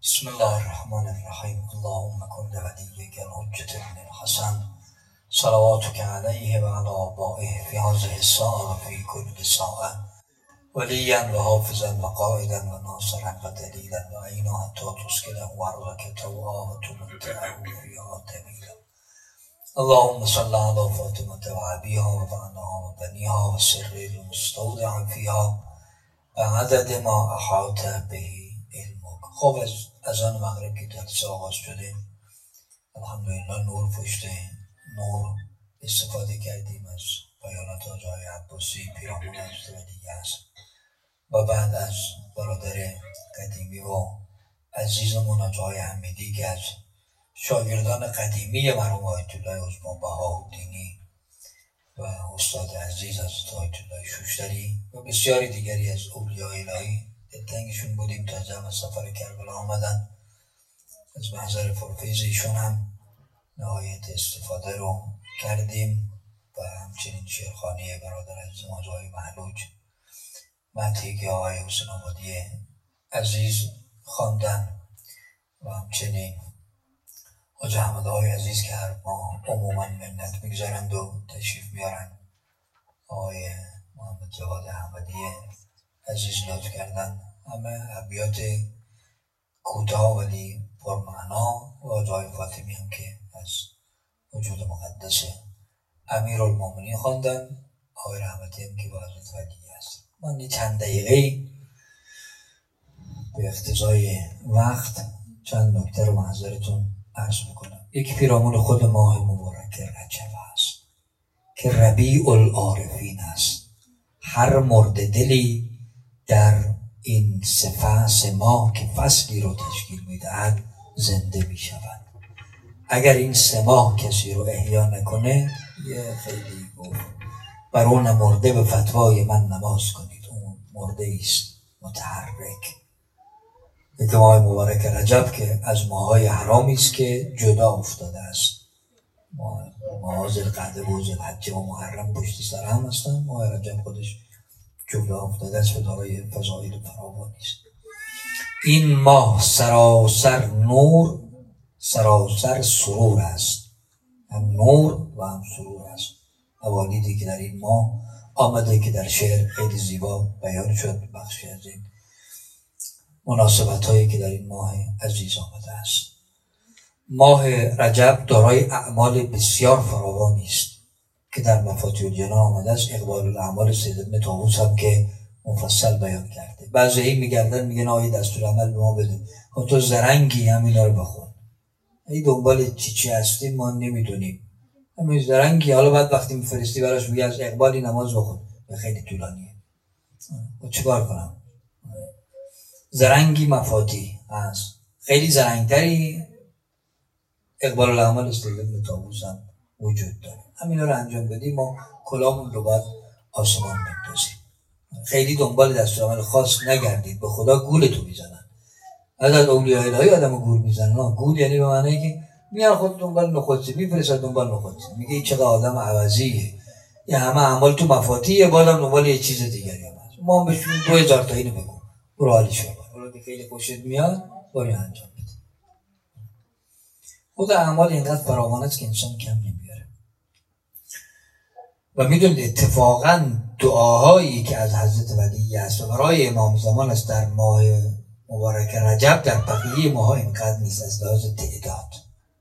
بسم الله الرحمن الرحیم. اللهم کن لولیک الحجة ابن الحسن صلواتک علیه و علی آبائه فی هذه الساعة و فی کل ساعة ولیا و حافظا و قائدا و ناصرا و دلیلا و عینا حتی تسکنه ارضک طوعا و تمتعه فیها طویلا. اللهم صل علی فاطمة و ابیها و بناها و بنیها و سر المستودع فیها و عدد ما احاط به علمک. خب از اذان مغرب که جلسه آغاز شده، الحمدلله نور پشت نور استفاده کردیم از بیانات حاج آقای عباسی پیرامون حضرت ولی است و بعد از برادر قدیمی و عزیزمون حاج آقای حمیدی که از شاگردان قدیمی مرحوم آیت الله عظمی بهاءالدینی و استاد عزیز حضرت آیت الله شوشتری و بسیاری دیگری از اولیاء الهی دلتنگشون بودیم تا جمع سفر کربلا آمدن. از محضر پرفیض ایشون هم نهایت استفاده رو کردیم و همچنین شعرخوانی برادر عزیز حاج آقای محلوج، مدحی که آقای حسین آبادی عزیز خواندن و همچنین حاج احمد آقای عزیز که هر ماه عموما منت میگذارند و تشریف میارن. آقای محمد جواد احمدی عزیز لطف کردن. همه ابیات کوتاه ولی پرمعنا و حاج آقای فاطمی هم که از وجود مقدس امیرالمومنین خواندن. آقای رحمتی هم که با حضرت ولی است. من چند دقیقه به اقتضای وقت چند نکته رو محضرتون عرض میکنم. یک پیرامون خود ماه مبارک رجب است که ربیع العارفین است. هر مرد دلی در این سه ماه که فصلی رو تشکیل میدهد زنده میشود. اگر این 3 ماه کسی رو احیا نکنه، یه خیلی گفت بر اون مرده به فتوای من نماز کنید، اون مرده است متحرک. یک ماه مبارک رجب که از ماهای حرامی است که جدا افتاده است. ماه ذوالقعده و ذوالحجه و محرم پشت سر هم هستن. ماه رجب خودش جدا افتاده است و دارای فضائل فراوانی است. این ماه سراسر نور، سراسر سرور است. هم نور و هم سرور است. موالیدی که در این ماه آمده که در شعر خیلی زیبا بیان شد، بخشی از این مناسبت هایی که در این ماه عزیز آمده است. ماه رجب دارای اعمال بسیار فراوانی است که در مفاتیح الجنان آمده است. اقبال الاعمال سید ابن طاووس هم که مفصل بیان کرده. بعضی این میگردن میگن آیه دستور عمل به ما بده. تو زرنگی همینا رو بخون. ای دنبال چی هستیم ما نمیدونیم. همین زرنگی حالا بعد وقتی میفرستی براش میگه از اقبالی نماز بخون. خیلی طولانیه. و چیکار کنم؟ زرنگی مفاتیح هست. خیلی زرنگتری اقبال الاعمال سید ابن طاووس هم وجود داره. همینا رو انجام بدیم ما کلامون رو باید آسمان بندازیم. خیلی دنبال دستورالعمل خاص نگردید، به خدا گولتو میزنن. از اولیاء الهی آدمو گول میزنن. گول یعنی به معنی که میان خود دنبال نخودسی میفرستن دنبال نخودسی. میگه این چقدر آدم عوضیه. یه همه اعمال تو مفاتیحه، بازم دنبال یه چیز دیگری هم هست. ما هم بهشون 2000 تا اینو بگو. برو حالش ببر. حالا که خیلی خوشت میاد برو انجام بده. خود اعمال اینقدر فراوان است که انسان کم نمیاره. و میدونید اتفاقا دعاهایی که از حضرت ولی است و برای امام زمان است در ماه مبارک رجب در بقیه ماها اینقدر نیست از لحاظ تعداد.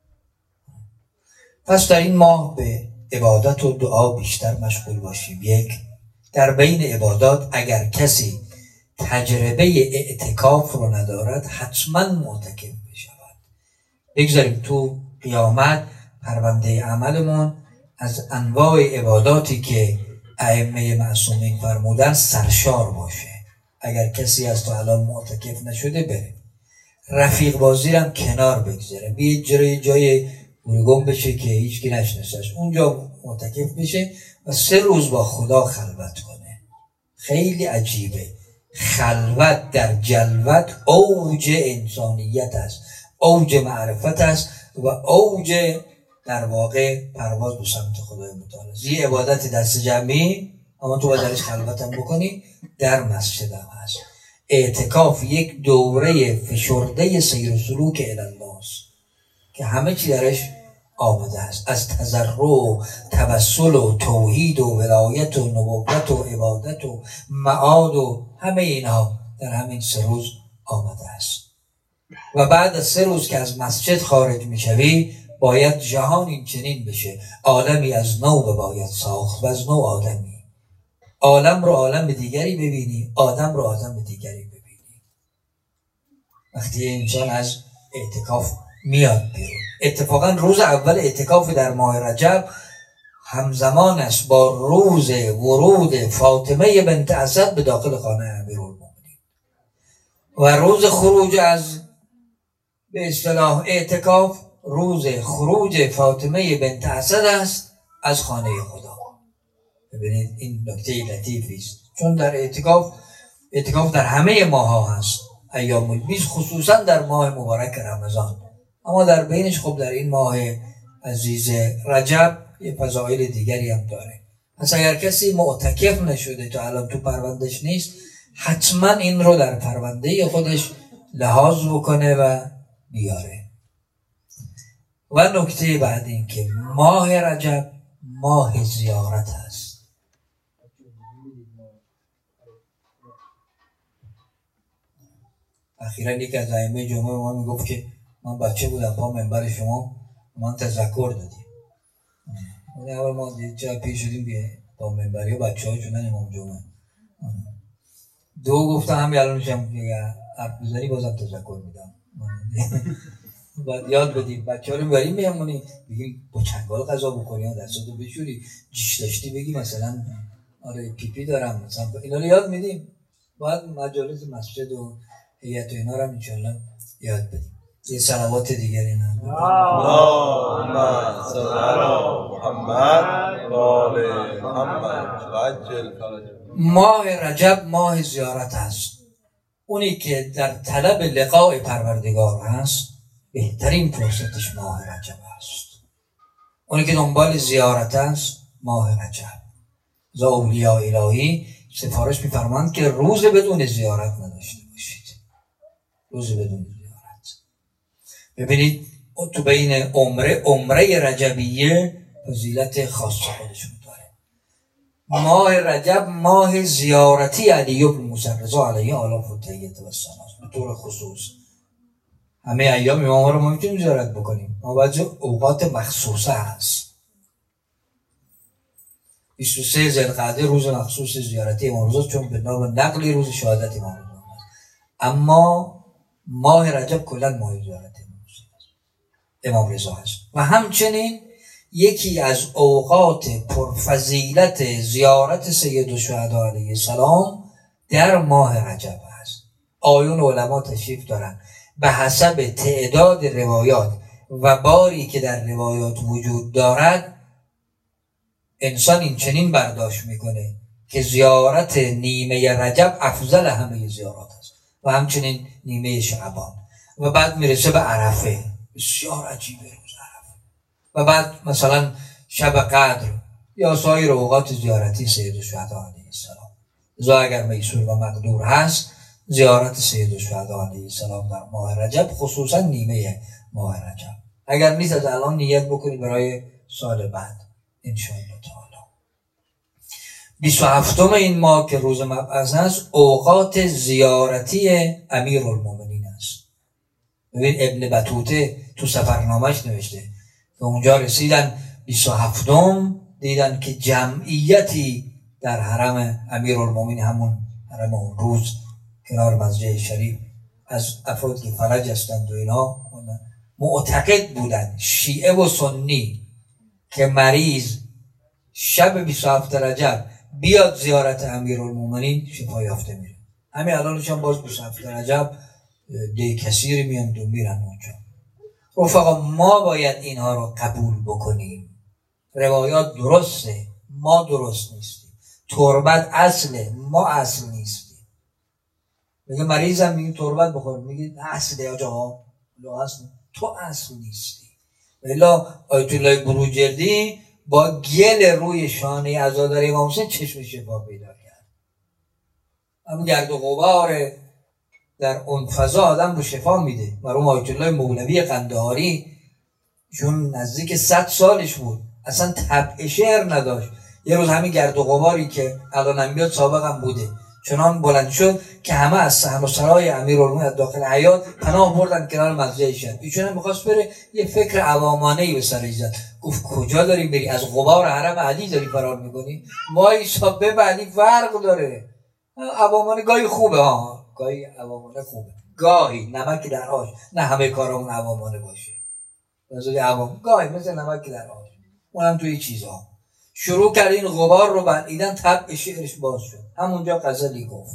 پس در این ماه به عبادت و دعا بیشتر مشغول باشیم. یک، در بین عبادات اگر کسی تجربه اعتکاف رو ندارد حتما معتکف بشود. بگذاریم تو قیامت پرونده عملمون از انواع عباداتی که ائمه معصومین فرمودن سرشار باشه. اگر کسی از تو الان معتکف نشده بره. رفیق بازی هم کنار بگذاره. بیه جای گم بشه که هیچکی نشناسش. اونجا معتکف بشه و 3 روز با خدا خلوت کنه. خیلی عجیبه. خلوت در جلوت اوج انسانیت است، اوج معرفت است و اوج در واقع پرواز به سمت خدای متعال است. یه عبادت دست جمعی اما تو باید درش خلوت هم بکنی. در مسجد هم هست. اعتکاف یک دوره فشرده سیر و سلوک الله است که همه چی درش آمده است، از تضرع و توسل و توحید و ولایت و نبوت و عبادت و معاد و همه اینها در همین 3 روز آمده است. و بعد از 3 روز که از مسجد خارج میشوی باید جهان این چنین بشه، عالمی از نو باید ساخت و از نو آدمی، عالم رو عالم دیگری ببینی، آدم رو آدم دیگری ببینی. وقتی انسان از اعتکاف میاد بیرون، اتفاقا روز اول اعتکاف در ماه رجب همزمان است با روز ورود فاطمه بنت اسد به داخل خانه امیرالمومنین و روز خروج از به اصطلاح اعتکاف روز خروج فاطمه بنت اسد است از خانه خدا. ببینید این نکته لطیفی است، چون در اعتکاف در همه ماه ها هست، ایام البیض خصوصا در ماه مبارک رمضان، اما در بینش خب در این ماه عزیز رجب یه فضایل دیگری هم داره. پس اگر کسی معتکف نشده تا الان تو پروندهش نیست، حتما این رو در پرونده خودش لحاظ بکنه و بیاره. و نکته بعد این که ماه رجب ماه زیارت است. اخیراً یک از ائمه جمعه ما میگفت که من بچه بودم پا منبر شما من تذکر دادیم. اول ما چرا پیش شدیم که پا منبری و بچه ها شدن امام جمعه. 2 گفتم همین الانشم که حرف بزنی بازم تذکر میدم. باید یاد بدیم بچه ها رو میبریم میمونی بگیم با چنگال غذا بکنی یا دستاتو بشوری، جیش داشتی بگی مثلا آره پیپی دارم مثلا، اینا رو یاد میدیم. باید مجالس مسجد و هیئت و اینا رو هم انشالله یاد بدیم. یه صلوات دیگری نه اللهم صل علی محمد و آل محمد وعجل فرجهم. ماه رجب ماه زیارت است. اونی که در طلب لقاء پروردگار هست بهترین فرصتش ماه رجب است. اونی که دنبال زیارت است ماه رجب. ز اولیاء الهی سفارش می‌فرمایند که روز بدون زیارت نداشته باشید. روز بدون زیارت. ببینید تو بین عمره رجبیه فضیلت خاص خودشون داره. ماه رجب ماه زیارتی علی بن موسی رضا علیه آلاف و تحیت و سناست. به طور خصوص همه ایام امام رو ما میتونیم زیارت بکنیم، اما بعضی اوقات مخصوصه هست. 23 ذوالقعده روز مخصوص زیارتی امام رضا، چون به نام نقلی روز شهادت امام رضا است. اما ماه رجب کلا ماه زیارت امام رضا است و همچنین یکی از اوقات پرفضیلت زیارت سید الشهدا علیه السلام در ماه رجب است. آیون علما تشریف دارن به حسب تعداد روایات و باری که در روایات وجود دارد انسان این چنین برداشت میکنه که زیارت نیمه رجب افضل همه زیارات است و همچنین نیمه شعبان و بعد میرسه به عرفه. بسیار عجیبه روز عرفه. و بعد مثلا شب قدر یا سایر اوقات زیارتی سید الشهدا علیه السلام. لذا اگر میسور و مقدور هست زیارت سید الشهدا علیه السلام در ماه رجب، خصوصا نیمه ماه رجب. اگر نیست از الان نیت بکنید برای سال بعد انشاءالله تعالی. 27م این ماه که روز مبعث است اوقات زیارتی امیرالمومنین است. ببین ابن بطوطه تو سفرنامه‌اش نوشته که اونجا رسیدن 27م دیدن که جمعیتی در حرم امیرالمومنین، همون حرم اون روز کنار مسجد شریف، از افراد که فرج هستند و اینا معتقد بودن شیعه و سنی که مریض شب 27 رجب بیاد زیارت امیرالمومنین شفا یافته میره. همین الانش هم باز 27 رجب ده کثیری میان و میرن اونجا. رفقا ما باید اینها رو قبول بکنیم. روایات درسته، ما درست نیستیم. تربت اصله، ما اصل نیستیم. میگه مریضم میگه تربت بخور، میگه اصله آجا اصل. تو اصل نیستی. الا آیت الله بروجردی با گل روی شانه عزادار امام حسین چشم شفا پیدا کرد. هم گرد و غبار در اون فضا آدم رو شفا میده. مرحوم آیت الله مولوی قندهاری چون نزدیک 100 سالش بود اصلا طبع شعر نداشت. یه روز همین گرد و غباری که الان بیاد سابقا بوده چنان بلند شد که همه از صحن و سرای امیرالمومنین داخل حیاط پناه بردن کنار مسجد شهر. ایشون می‌خواست بره یه فکر عوامانه‌ای به سرش زد. گفت کجا داری بری؟ از غبار حرم علی داری فرار می‌کنی؟ وایسا به علی فرق داره. عوامانه گاهی خوبه ها، گاهی عوامانه خوبه، گاهی نمک در آش، نه همه کارامون عوامانه باشه. مثلا عوام گاهی مثل نمک در آش، اونم توی چیزا. شروع کرد این غبار رو بلعیدن، طبع شعرش باز شد. همونجا غزلی گفت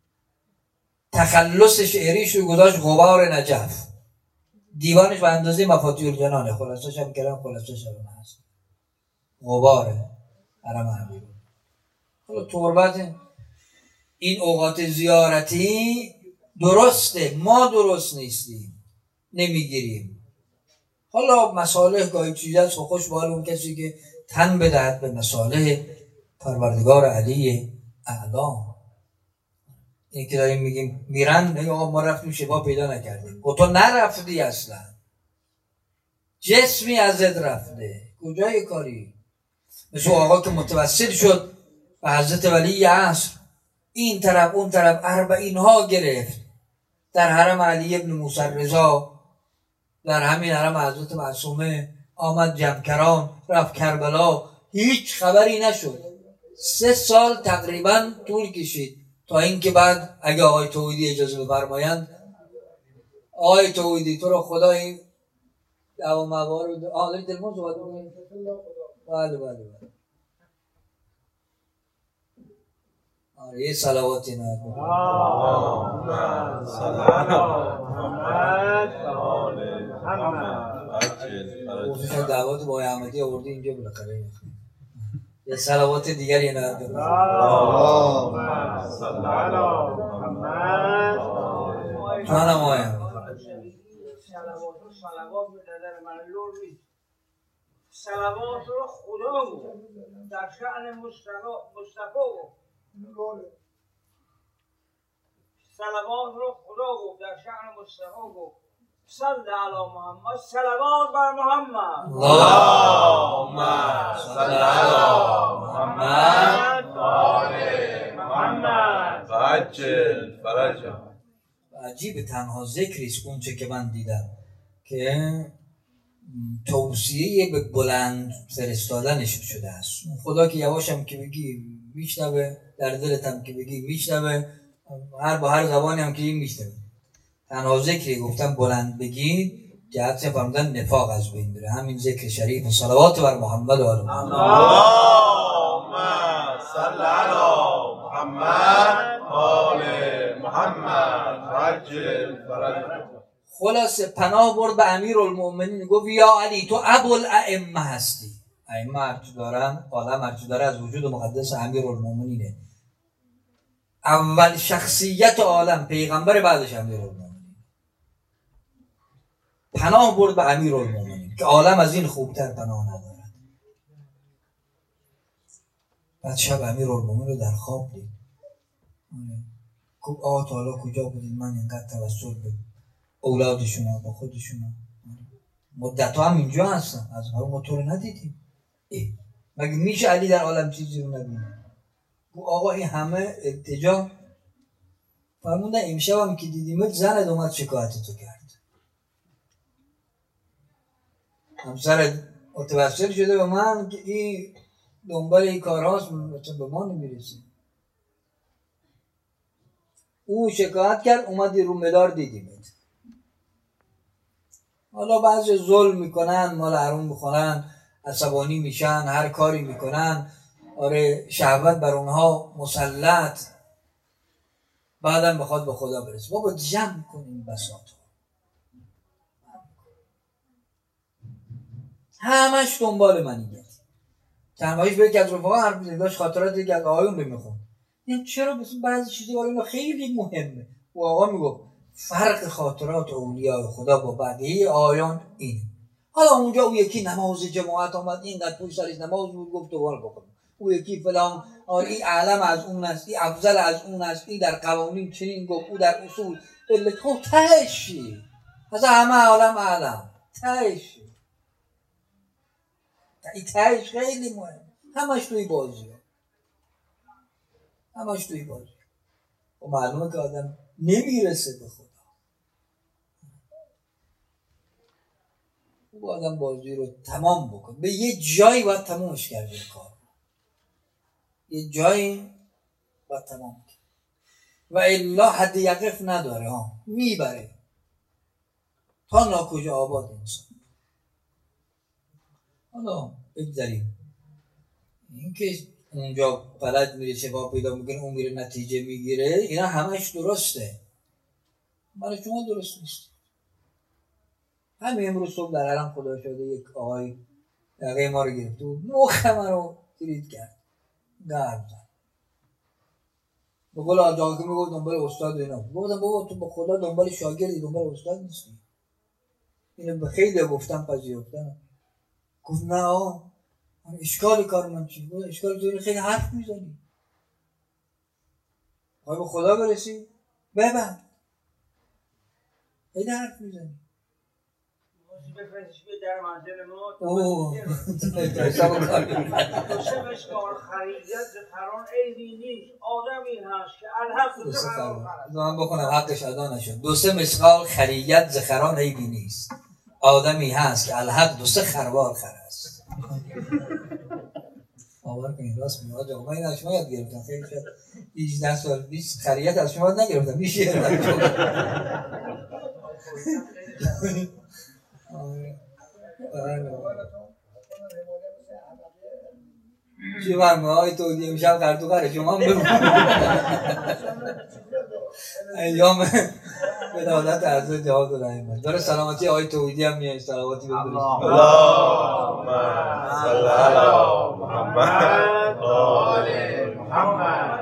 تخلص شعریش رو گذاشت غبار نجف. دیوانش به اندازه مفاتیح الجنانه، خلاصش هم کردم، خلاصش هم هست غباره حرم امیر. حالا تربت این اوقات زیارتی درسته، ما درست نیستیم، نمیگیریم. حالا مصالح گاهی چیز هست و خوش به حال اون کسی که تن بدهد به مصالح پروردگار علی اعلا. این که داریم میگیم میرن، نه آقا ما رفتیم شفا پیدا نکردیم. و تو نرفتی اصلا، جسمی ازت رفته، کجای کاری؟ مثل آقا که متوسل شد به حضرت ولی عصر، این طرف اون طرف 40 ها گرفت در حرم علی ابن موسی رضا، در همین حرم حضرت معصومه، آمد جمکران، رفت کربلا، هیچ خبری نشد. 3 سال تقریبا طول کشید تا اینکه بعد اگه آقای توحیدی اجازه بفرمایند، آقای توحیدی تو رو خدا این دعوا موارد داری تلفن صحبت می‌کنی؟ بله یه صلواتی نه خصوصا دعوات با احمدی آوردی اینجا بالاخره یه صلوات دیگری نه جانم آیم صلوات رو خدا گفت در شأن مصطفی گفت. صلوات رو خدا گفت در شأن مصطفی گفت. صل علی محمد، صلوات بر محمد. اللهم صل علی محمد و آل محمد عجل فرجه. عجیب تنها ذکریست اون چه که من دیدم که توصیه به بلند فرستادنش شده است. خدا که یواشم که بگی میشنوه، در دلت هم که بگی میشنوه، با هر زبانی هم که این میشنوه. تنها ذکری گفتم بلند بگی جهت فرمودن نفاق از بین بره، همین ذکر شریف صلوات بر محمد و آل محمد. اللهم صل علی محمد و آل محمد عجل فرجه. خلاصه پناه برد به امیرالمومنین، گفت یا علی تو ابوالائمه هستی. ائمه هرچی دارن، عالم هرچی داره از وجود مقدس امیرالمومنینه. اول شخصیت عالم پیغمبر، بعدش امیرالمومنین. پناه برد به امیرالمومنین که عالم از این خوبتر پناه ندارد. بعد شب امیرالمومنین رو در خواب دید. گفت آقا تعالی کجا بودید؟ من اینقدر توسل به اولادشون با خودشون مدت ها هم اینجا هستن، از ما تو رو ندیدیم. مگه میشه علی در عالم چیزی رو نبینه؟ آقا این همه التجا فرموندن امشب هم که دیدیمت زنت اومد شکایت تو کرد، همسرت متوسل شده به من که این دنبال این کار هاست، به ما نمیرسه. او شکایت کرد، اومدی رو مدار دیدیمت. حالا بعضی ظلم میکنن، مال حرام میخورن، عصبانی میشن، هر کاری میکنن، آره شهوت بر اونها مسلط، بعدم بخواد به خدا برسه. بابا جمع کنیم بساط همش دنبال منیت. تنهاییش به یکی از رفاقا حرف میزنی، داشت خاطرات یکی از آقایون رو میخون. این چرا بسید بعضی چیزی اینا خیلی مهمه. و آقا میگفت فرق خاطرات اولیاء خدا با بقیه آیان اینه. حالا اونجا اون یکی نماز جماعت آمد، اینقدر پوش سرش نماز بود، گفت دوباره بخون. او یکی فلان، این علم از اون است، این افضل از اون است، این در قوانین چنین گفت، او در اصول. خب تهش چی؟ مثلا همه عالم علم تهش چی؟ این تهش خیلی مهم. همش توی بازی و معلومه که آدم نمیرسه به خدا. او آدم بازی رو تمام بکن، به یه جایی باید تمامش کرده کار، یه جایی باید تمام کرد و الا حد یقف نداره، میبره تا ناکجا آباد انسان. حالا بگذاریم این که اونجا بلد میره شفا پیدا میکنه، اون میره نتیجه میگیره، اینا همش درسته، برای شما درست نیست. همین امروز صبح در علم خدا شده یک آقای یقه ما رو گرفت و مخ من رو ترید کرد، گرم زد. به قول آجاقی میگفت دنبال استاد و اینا. گفتم بابا تو با خدا دنبال شاگردی، دنبال استاد نیستی. اینو به خیلی گفتم پذیرفتن. گفت نه آقا اشکال کار من چی؟ اشکال تو خیلی حرف میزنی. آیا به خدا برسی؟ ببند. خیلی حرف میزنی. بفرستش بیاد در منزل ما. دوسته مشکال خریدت زفران عیبی نیست. آدمی هست که الحق دوسته خرال خرد. من بکنم حقش ادا نشد. دوسته مشکال خریدت زخران عیبی نیست. آدمی هست که الحق دوسته خروار خر است. باور کنید راست میگه آقا. من این از شما یاد گرفتم، خیلی شد 18 سال 20 خریت از شما یاد نگرفتم. میشه چی برمه های تودی امشب قرطوقره شما هم بگو ایام بدادت عرض جهاد و رحمت داره. سلامتی آقای توحیدی هم میاد سلامتی بگوید. اللهم صل علی محمد و آل محمد.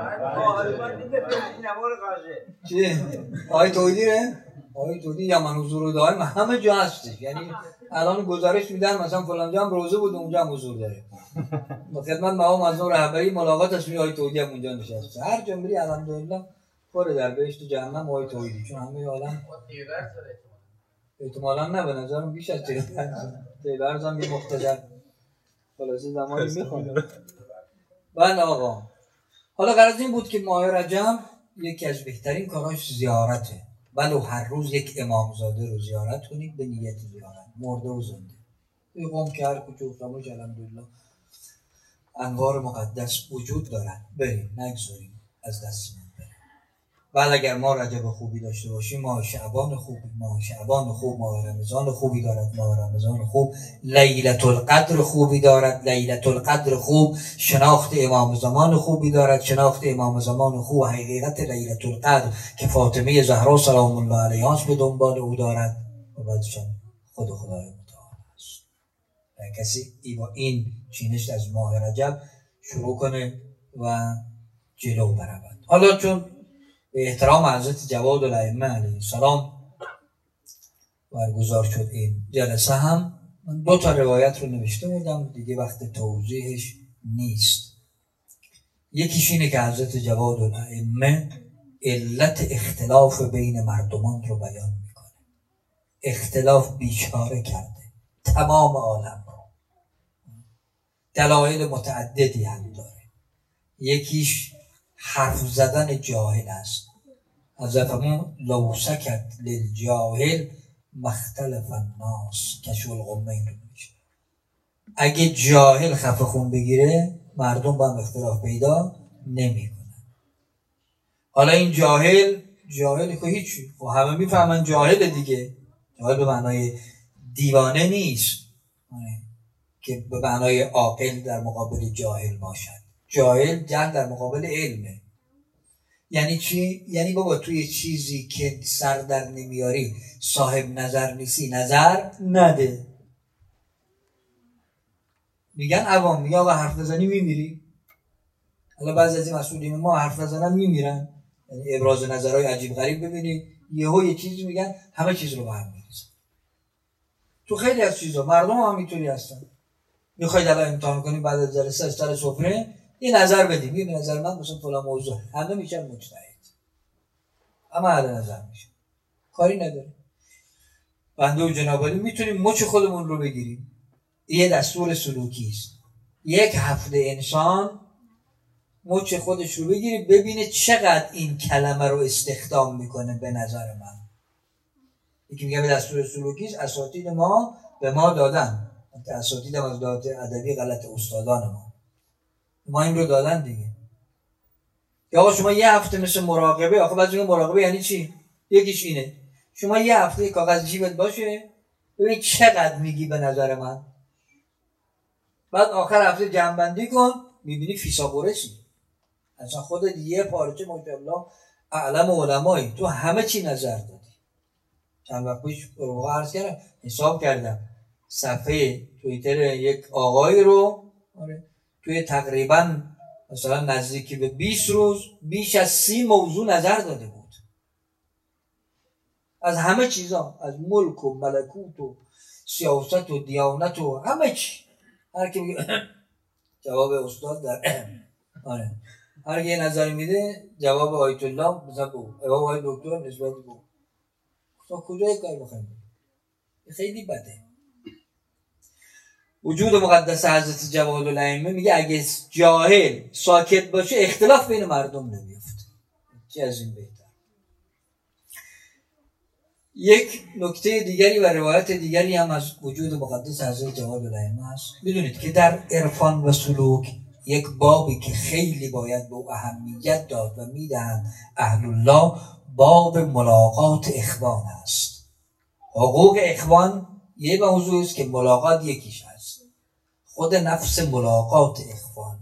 چی؟ آقای توحیدی نه؟ آقای توحیدی یمن حضور دائم همه جا هستش. یعنی الان گزارش میدن مثلا فلان جا هم روزه بود اونجا هم حضور داره. با خدمت مقام معظم رهبری ملاقات است، آقای توحیدی هم اونجا نشسته. هر جا میری الحمدلله پر در بهشت و جهنم آقای توحیدی، چون همه عالم احتمالاً نه به نظرم بیش از تیبرز هم یه مقتدر خلاصی زمانی میخونه. بله آقا، حالا غرض این بود که ماه رجب یکی از بهترین کاراش زیارته. ولو هر روز یک امامزاده رو زیارت کنید به نیت زیارت، مرده و زنده. این قوم که هر کجا افتامش الحمدلله انوار مقدس وجود دارن، بریم نگذاریم از دستمون بره. ولی اگر ما رجب خوبی داشته باشیم، ماه شعبان خوب، ماه رمضان خوبی دارد، ماه رمضان خوب، لیلة القدر خوبی دارد، لیلة القدر خوب، شناخت امام زمان خوبی دارد، شناخت امام زمان خوب، حقیقت لیلة القدر که فاطمه زهرا سلام الله علیها به دنبال او دارد و بعدش خود خدای متعال است. کسی با این چینش از ماه رجب شروع کنه و جلو برود. حالا چون به احترام حضرت جواد الائمه علیه السلام برگزار شد این جلسه، هم من 2 تا روایت رو نوشته بودم دیگه، وقت توضیحش نیست. یکیش اینه که حضرت جواد الائمه علت اختلاف بین مردمان رو بیان میکنه. اختلاف بیچاره کرده تمام عالم رو، دلایل متعددی هم داره. یکیش حرف زدن جاهل است. از افمون لو سکت للجاهل مختلف الناس کشف الغمین رو میشه. اگه جاهل خفه خون بگیره مردم با هم اختلاف پیدا نمی کنن. حالا این جاهل که هیچی، خب همه میفهمن جاهل دیگه. جاهل به معنای دیوانه نیست که به معنای عاقل در مقابل جاهل باشد. جاهل جهل در مقابل علمه. یعنی چی؟ یعنی بابا توی چیزی که سر در نمیاری صاحب نظر نیستی نظر نده. میگن عوام، میگن آقا حرف نزنی میمیری. حالا بعضی از این مسئولین ما حرف نزنن میمیرن. یعنی ابراز نظرهای عجیب غریب ببینید یه چیزی میگن همه چیز رو به هم میریزن. تو خیلی از چیزا مردم هم اینطوری هستن. میخواید الان امتحان کنیم بعد از جلسه از سر سفره یه نظر بدیم، یه نظر من مثلا فلان موضوع، همه میشن مجتهد، همه اهل نظر میشن، کاری نداره. بنده و جناب عالی میتونیم مچ خودمون رو بگیریم. یه دستور سلوکی است. یک هفته انسان مچ خودش رو بگیره ببینه چقدر این کلمه رو استخدام میکنه. به نظر من یکی میگه به دستور سلوکی است، اساتید ما به ما دادن، اساتید هم از داد ادبی غلط استادان ما این رو دادن دیگه. یا آقا شما یه هفته مثل مراقبه، آخه بعضی میگن مراقبه یعنی چی؟ یکیش اینه شما یه هفته کاغذ جیبت باشه ببین چقدر میگی به نظر من، بعد آخر هفته جمع‌بندی کن میبینی فیثاغورسی. اصلا خودت یه پارچه ماشاءالله اعلم علمایی تو همه چی نظر دادی. چند وقت پیش رو عرض کردم، حساب کردم صفحه توییتر یک آقای رو توی تقریبا مثلا نزدیکی به 20 روز بیش از 30 موضوع نظر داده بود، از همه چیزا، از ملک و ملکوت و سیاست و دیانت و همه چی. هر کی میگه جواب استاد در آره، هر کی نظر میده جواب آیت الله مثلا بگو، جواب آیت دکتر نسبت بگو. تو کجای کار بخویم؟ خیلی بده. وجود مقدس حضرت جواد الائمه میگه اگه جاهل ساکت باشه اختلاف بین مردم نمیفته. چه از این بهتر. یک نکته دیگری و روایت دیگری هم از وجود مقدس حضرت جواد الائمه هست. بدونید که در عرفان و سلوک یک بابی که خیلی باید به اهمیت داد و میدهند اهل الله، باب ملاقات اخوان است. حقوق اخوان یه موضوع است که ملاقات یکیش هست. خود نفس ملاقات اخوان،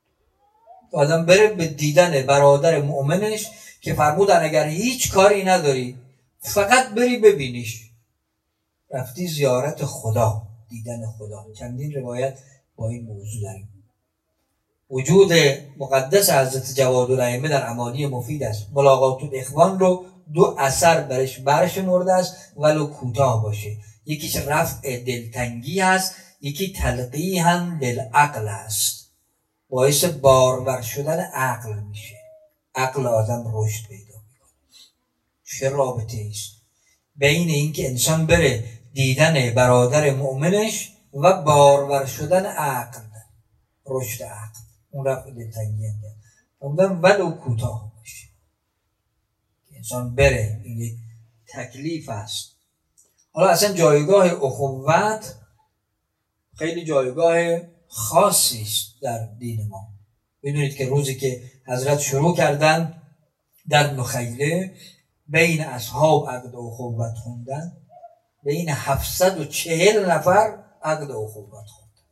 آدم بره به دیدن برادر مؤمنش که فرمودن اگر هیچ کاری نداری فقط بری ببینیش، رفتی زیارت خدا، دیدن خدا. چندین روایت با این موضوع داریم. وجود مقدس حضرت جواد الائمه در امانی مفید است. ملاقات الاخوان رو 2 اثر برشمرده است ولو کوتاه باشه. یکیش رفع دلتنگی است، یکی تلقیحاً للعقل است، باعث بارور شدن عقل میشه، عقل آدم رشد پیدا میکنه. چه رابطه است بین اینکه انسان بره دیدن برادر مؤمنش و بارور شدن عقل، رشد عقل، اون رفع دلتنگی هم ولو کوتاه باشه انسان بره. این یک تکلیف است. حالا اصلا جایگاه اخوت خیلی جایگاه خاصی است در دین ما. بدونید که روزی که حضرت شروع کردن در نخیله بین اصحاب عقد اخوت خوندن، بین 740 نفر عقد اخوت خوندن.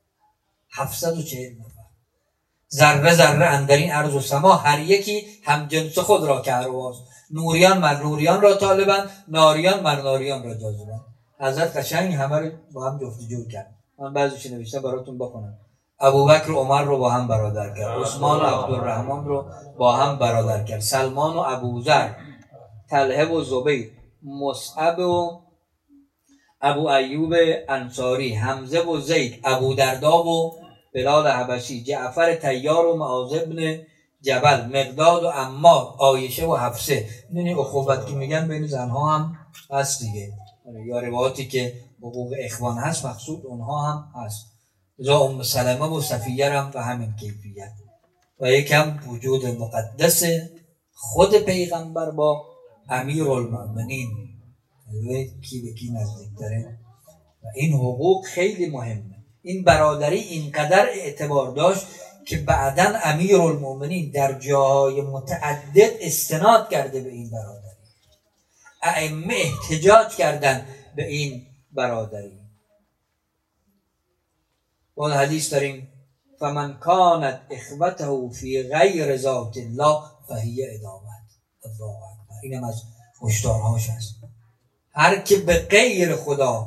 740 نفر، ذره ذره اندرین ارض و سما، هر یکی هم جنس خود را که هرواز، نوریان مر نوریان را طالبن، ناریان مر ناریان را جاذبن. حضرت قشنگ همه رو با هم جفت جور کرد. من بعضیش نوشته براتون بخونم. ابوبکر و عمر رو با هم برادر کرد، عثمان و عبدالرحمن رو با هم برادر کرد، سلمان و ابوذر، طلحه و زبیر، مصعب و ابو ایوب انصاری، حمزه و زید، ابو دردا و بلال حبشی، جعفر طیار و معاذ بن جبل، مقداد و عمار، عایشه و حفصه. میدونی اخوت که میگن بین زنها هم هست دیگه، یا روایاتی که حقوق اخوان هست مقصود اونها هم هست. جا ام سلمه و صفیه هم به همین کیفیت. و یکم وجود مقدس خود پیغمبر با امیرالمؤمنین، کی به کی نزدیک داره. و این حقوق خیلی مهمه. این برادری اینقدر اعتبار داشت که بعداً امیرالمؤمنین در جاهای متعدد استناد کرده به این برادری. ائمه احتجاج کردن به این برادری. اون حدیث داریم فمن کانت اخوته فی غیر ذات الله فهی ادامت. الله اکبر. اینم از هشدارهاش هست. هر که به غیر خدا،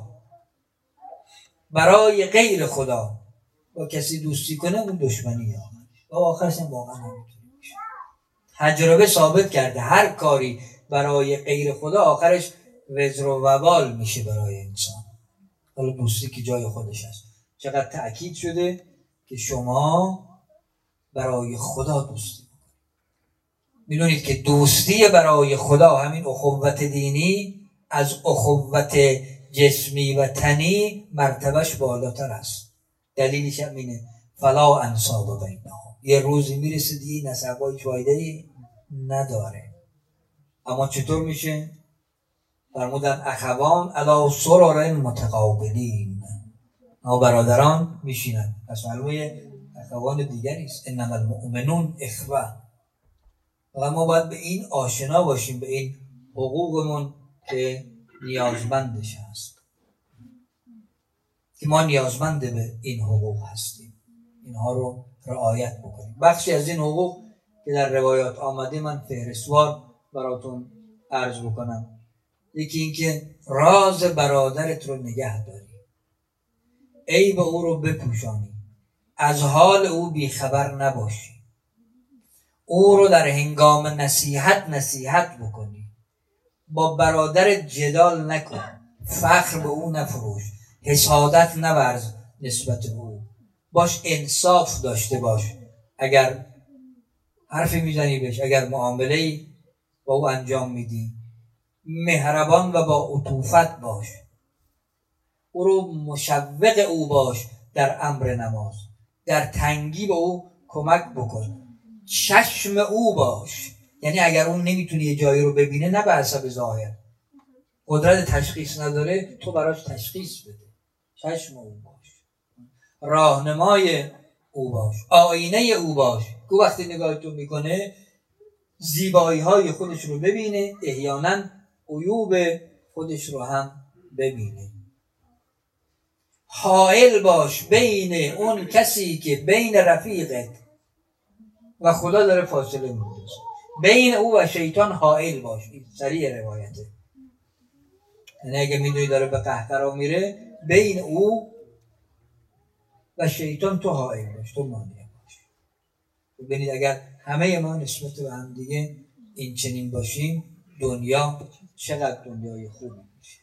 برای غیر خدا با کسی دوستی کنه اون دشمنی ها و آخرش هم واقعا نمیتونه میشه. تجربه ثابت کرده هر کاری برای غیر خدا آخرش وزر و وبال میشه برای انسان. حالا دوستی که جای خودش هست. چقدر تأکید شده که شما برای خدا دوستی بکنید. میدونید که دوستی برای خدا، همین اخوت دینی، از اخوت جسمی و تنی مرتبهش بالاتر است. دلیلش هم اینه فلا انساب بینهم. یه روزی میرسه دیگه نسب‌ها هیچ فایده‌ای نداره. اما چطور میشه؟ فرمودن اخوان علی سرر متقابلین، اما برادران میشینن. پس معلومه اخوان دیگری است. انما المؤمنون اخوه. و ما باید به این آشنا باشیم، به این حقوقمون که نیازمندش هست، که ما نیازمند به این حقوق هستیم، اینها رو رعایت بکنیم. بخشی از این حقوق که در روایات آمده من فهرستوار براتون عرض بکنم. یکی این که راز برادرت رو نگه داری، عیب او رو بپوشانی، از حال او بیخبر نباشی، او رو در هنگام نصیحت بکنی، با برادر جدال نکن، فخر به او نفروش، حسادت نورز نسبت به او، باش انصاف داشته باش. اگر حرفی میزنی بهش، اگر معامله‌ای با او انجام میدی، مهربان و با عطوفت باش. او رو مشوق او باش در امر نماز، در تنگی به او کمک بکن، چشم او باش. یعنی اگر اون نمیتونه یه جایی رو ببینه، نه به حسب ظاهر، قدرت تشخیص نداره، تو براش تشخیص بده. چشم او باش، راهنمای او باش، آینه او باش. که وقتی نگاهتون میکنه زیبایی های خودش رو ببینه، احیانا عیوب خودش رو هم ببینه. حائل باش بین اون کسی که بین رفیقت و خدا داره فاصله میندازه، بین او و شیطان حائل باش. این سریع روایته، یعنی اگه میدونی داره به قهقرا میره، بین او و شیطان تو حائل باش، تو مانع باش. ببینید اگر همه ما نسبت به هم دیگه این چنین باشیم، دنیا چقدر دنیای خوبی میشه.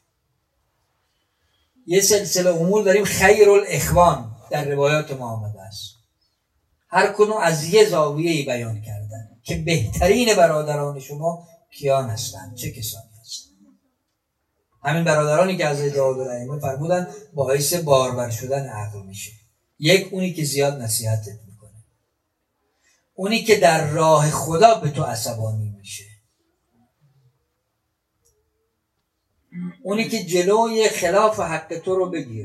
یه سلسله امور داریم خیر الاخوان در روایات ما آمده است، هر کدوم از یه زاویه‌ای بیان کردن که بهترین برادران شما کیان هستند، چه کسانی هستند. همین برادرانی که از داود الائمه فرمودن باعث بارور شدن عقل میشه. یک، اونی که زیاد نصیحتت میکنه، اونی که در راه خدا به تو عصبانی میشه، اونی که جلوی خلاف حق تو رو بگیره،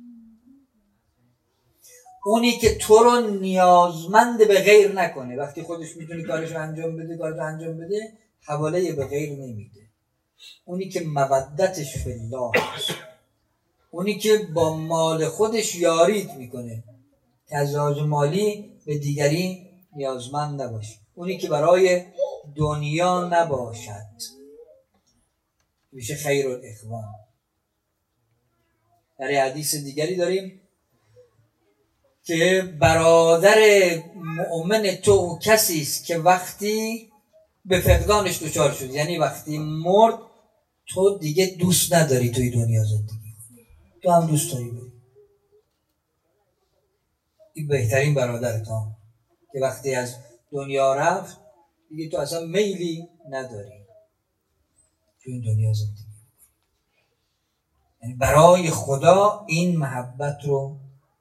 اونی که تو رو نیازمند به غیر نکنه. وقتی خودش میتونه کارشو انجام بده، حواله به غیر نمیده. اونی که مودتش فی الله است، اونی که با مال خودش یاریت میکنه که از لحاظ مالی به دیگری نیازمند نباشه، اونی که برای دنیا نباشد، میشه خیر الاخوان. در حدیث دیگری داریم که برادر مؤمن تو کسی است که وقتی به فقدانش دچار شد، یعنی وقتی مرد، تو دیگه دوست نداری توی دنیا زندگی کنی، تو هم دوست داری بری. این بهترین برادر تو که وقتی از دنیا رفت دیگه تو اصلا میلی نداری توی این دنیا زندگی کنی. یعنی برای خدا این محبت رو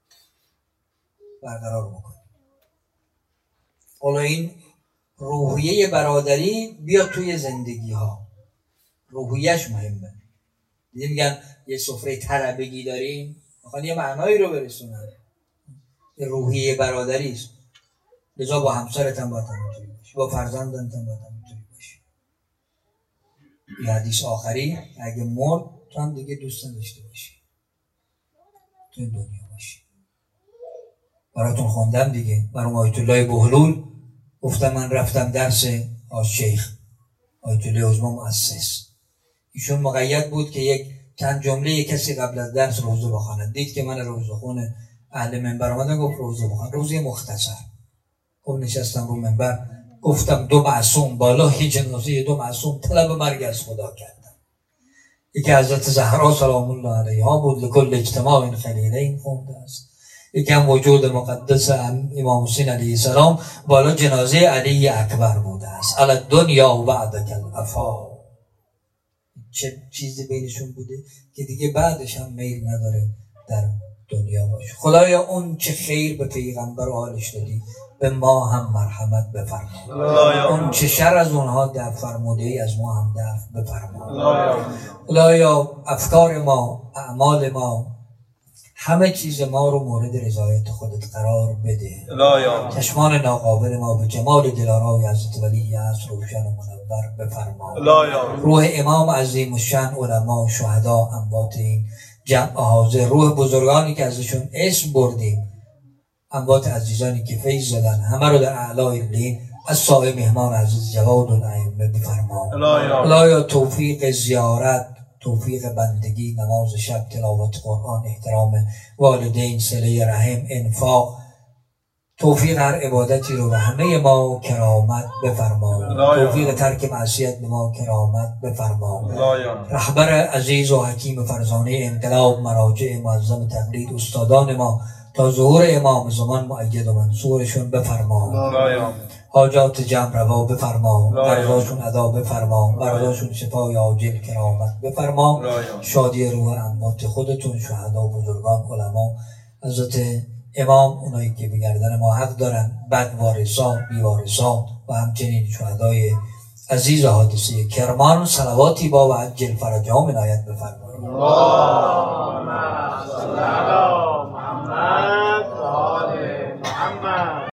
برقرار بکنی. حالا این روحیه برادری بیا توی زندگی ها، روحیهش مهمه. دیدی میگن یه سفره طلبگی داریم، میخوان یه معنایی رو برسونن، یه روحیه برادری است. لذا با همسرت هم باید همینطوری باشی، با فرزندت هم باید همینطوری باشی. این حدیث آخری اگه مرد تو هم دیگه دوست نداشته باشی تو این دنیا باشی. براتون خوندم دیگه، مرحوم آیت الله بهلول گفتم من رفتم درس شیخ آیت الله عظما مؤسس، ایشون مقید بود که یک چند جمله کسی قبل از درس روزه بخواند. دید که من روزه خون اهل منبر آمدن، گفت روزه بخوان، روزه مختصر. گفت نشستم رو منبر، گفتم دو معصوم بالای جنازه دو معصوم طلب مرگ از خدا کردن. یکی حضرت زهرا سلام الله علیها بود، لکل اجتماع خلیلین خونده است. یکم وجود مقدس امام حسین علیه السلام بالا جنازه علی اکبر بوده است. علی الدنیا و بعدک الافا. چه چیزی بینشون بوده که دیگه بعدش هم میل نداره در دنیا باشه. خدایا اون چه خیر به پیغمبر و آلش دادی به ما هم مرحمت بفرما. اون چه شر از اونها دفع فرموده ای از ما هم دفع بفرما. خدایا افکار ما، اعمال ما، همه چیز ما رو مورد رضایت خودت قرار بده. چشمان ناقابل ما به جمال دلارای حضرت ولی عصر روشن و منور بفرما. روح امام عظیم الشأن، علما، شهدا، اموات این جمع حاضر، روح بزرگانی که ازشون اسم بردیم، اموات عزیزانی که فیض زدن، همه رو در اعلای لین از سایه مهمان عزیز جواد الائمه بفرما. خدایا توفیق زیارت، توفیق بندگی، نماز شب، تلاوت قرآن، احترام والدین، صله رحم، انفاق، توفیق هر عبادتی رو به همه ما کرامت بفرما. توفیق ترک معصیت به ما کرامت بفرما. رهبر عزیز و حکیم فرزانه انقلاب، مراجع معظم تقلید، استادان ما تا ظهور امام زمان مؤید و منصورشون بفرما. حاجات جمع روا بفرما. مرضاشون ادا بفرما. مرضاشون شفای عاجل کرامت بفرما. شادی روح اموات خودتون، شهدا، بزرگان، علما، حضرت امام، اونایی که به گردن ما حق دارن، بد وارثان، بی وارثان و همچنین شهدای عزیز حادثه کرمان، صلواتی با و عجل فرجام عنایت بفرمایید.